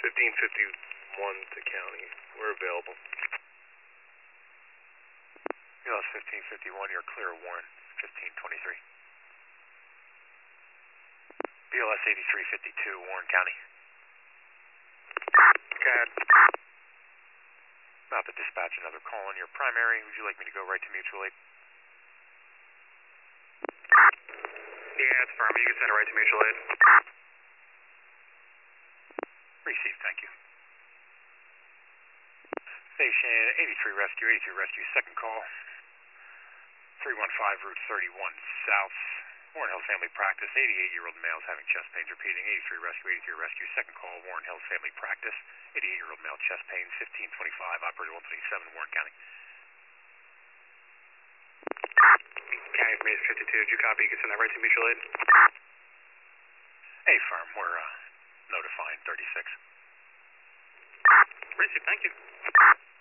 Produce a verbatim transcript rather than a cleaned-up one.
fifteen fifty-one to county. We're available. B L S fifteen fifty-one, you're clear of Warren, fifteen twenty-three. B L S eighty-three fifty-two, Warren County. Cat. About to dispatch another call on your primary. Would you like me to go right to mutual aid? Yeah, it's firm. You can send it right to mutual aid. Received, thank you. Station eighty-three Rescue, eighty-three Rescue, second call. three one five Route thirty-one South. Warren Hills Family Practice, eighty-eight-year-old male is having chest pains. Repeating, eighty-three Rescue, eighty-three Rescue, second call, Warren Hills Family Practice, eighty-eight-year-old male chest pains, fifteen twenty-five, operator one twenty-seven, Warren County. County information fifty-two, did you copy? You can send that right to mutual aid. Hey, firm, we're uh, notifying thirty-six. Received, thank you.